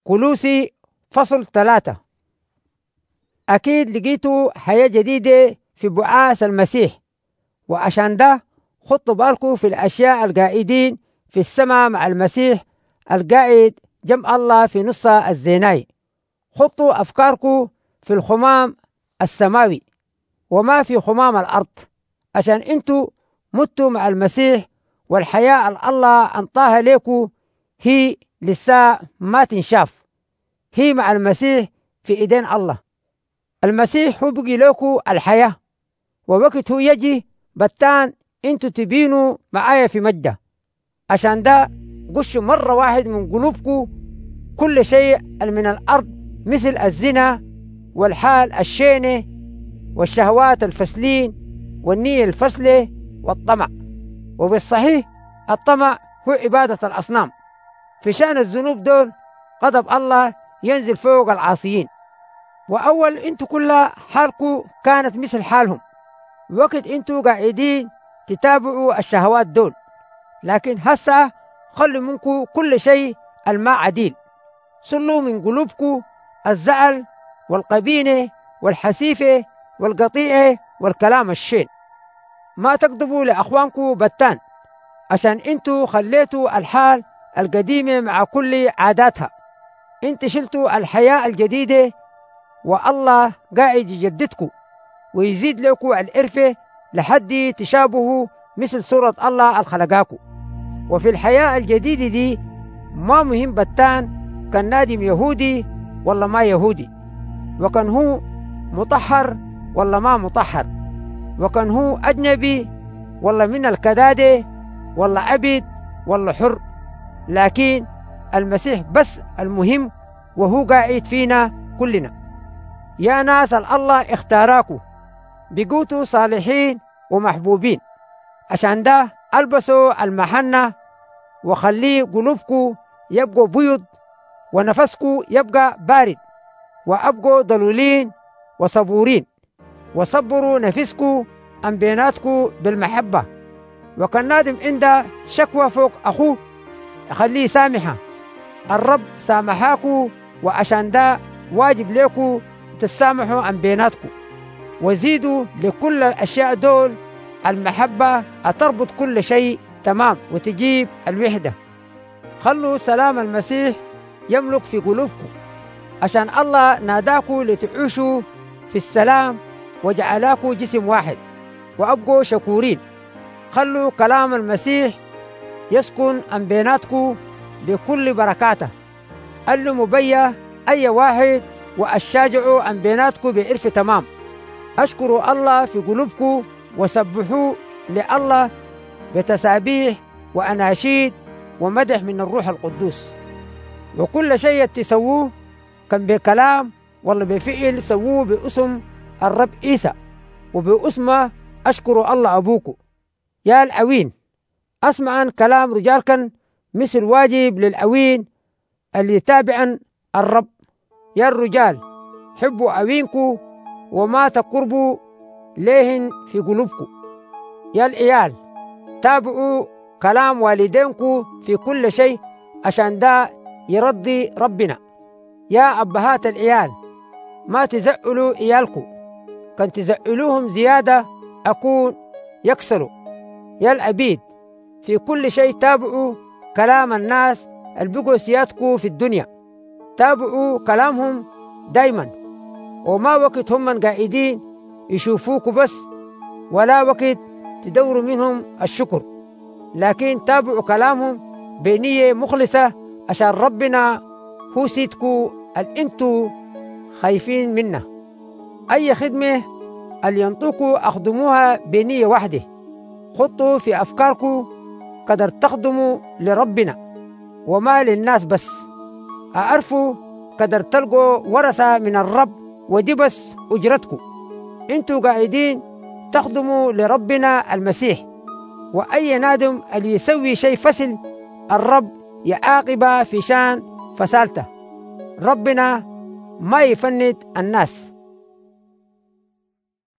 كولوسي فصل 3. أكيد لقيتوا حياة جديدة في بعاث المسيح، وعشان ده خطوا بالكم في الأشياء القائدين في السماء مع المسيح القائد جنب الله في نص الزيناي. خطوا أفكاركم في الخمام السماوي وما في خمام الأرض، عشان أنتوا متوا مع المسيح، والحياة الله أنطاها لكم هي لسه ما تنشاف، هي مع المسيح في إيدين الله. المسيح هو بقي لكم الحياة، ووقت هو يجي بتان انتوا تبينوا معايا في مجده. عشان ده قشوا مرة واحد من قلوبكم كل شيء من الأرض، مثل الزنا والحال الشينة والشهوات الفسلين والنية الفسلة والطمع. وبالصحيح الطمع هو عبادة الأصنام. في شأن الذنوب دول غضب الله ينزل فوق العاصيين. وأول انتوا كلها حالكم كانت مثل حالهم وقت انتوا قاعدين تتابعوا الشهوات دول، لكن هسه خلوا منكم كل شيء الماء عديل. صلوا من قلوبكم الزعل والقبينة والحسيفة والقطيعة والكلام الشين. ما تكذبوا لأخوانكم بتان، عشان انتوا خليتوا الحال القديمة مع كل عاداتها. انت شلتوا الحياة الجديدة، والله قاعد يجددكم ويزيد لكم العرفة لحد تشابهوا مثل صورة الله الخلقاكم. وفي الحياة الجديدة دي ما مهم بتان كان نادم يهودي ولا ما يهودي، وكان هو مطهر ولا ما مطهر، وكان هو أجنبي ولا من الكدادة ولا عبد ولا حر، لكن المسيح بس المهم، وهو قاعد فينا كلنا. يا ناس الله اختاراكم بقوتوا صالحين ومحبوبين، عشان ده البسوا المحنة وخليه قلوبكم يبقوا بيض ونفسكم يبقى بارد، وأبقوا ضلولين وصبورين، وصبروا نفسكم عن بيناتكم بالمحبة. وكان نادم عنده شكوى فوق أخوه خليه سامحة، الرب سامحاكم، وعشان ده واجب لكم تسامحوا عن بيناتكم. وزيدوا لكل الأشياء دول المحبة تربط كل شيء تمام وتجيب الوحدة. خلوا سلام المسيح يملك في قلوبكم، عشان الله ناداكم لتعيشوا في السلام وجعلاكم جسم واحد وأبقوا شكورين. خلوا كلام المسيح يسكن عن بيناتكم بكل بركاته. علموا بيا أي واحد وأشجعوا عن بيناتكم بعرف تمام. أشكروا الله في قلوبكم وسبحوا لله بتسابيح وأناشيد ومدح من الروح القدوس. وكل شيء تسووه كان بكلام ولا بفعل سووه باسم الرب عيسى وباسمه أشكروا الله أبوكم. يا العوين أسمعا كلام رجالكن مثل واجب للعوين اللي تابعا الرب. يا الرجال حبوا عوينكم وما تقربوا ليهن في قلوبكم. يا العيال تابعوا كلام والدينكم في كل شيء، عشان ده يرضي ربنا. يا أبهات العيال ما تزعلوا عيالكم، كان تزعلوهم زيادة أكون يكسروا. يا العبيد في كل شيء تابعوا كلام الناس البقوا سيادكم في الدنيا، تابعوا كلامهم دايما، وما وقت هم قاعدين يشوفوكوا بس، ولا وقت تدوروا منهم الشكر، لكن تابعوا كلامهم بنية مخلصة، عشان ربنا هو سيدكوا اللي انتوا خايفين منه. أي خدمة اللي ينطقوا أخدموها بنية واحدة. خطوا في أفكاركم قدر تخدموا لربنا وما للناس بس. أعرفوا قدر تلقوا ورثة من الرب، ودي بس أجرتكم. انتوا قاعدين تخدموا لربنا المسيح، وأي نادم اللي يسوي شيء فسل الرب يعاقب في شان فسالته. ربنا ما يفند الناس.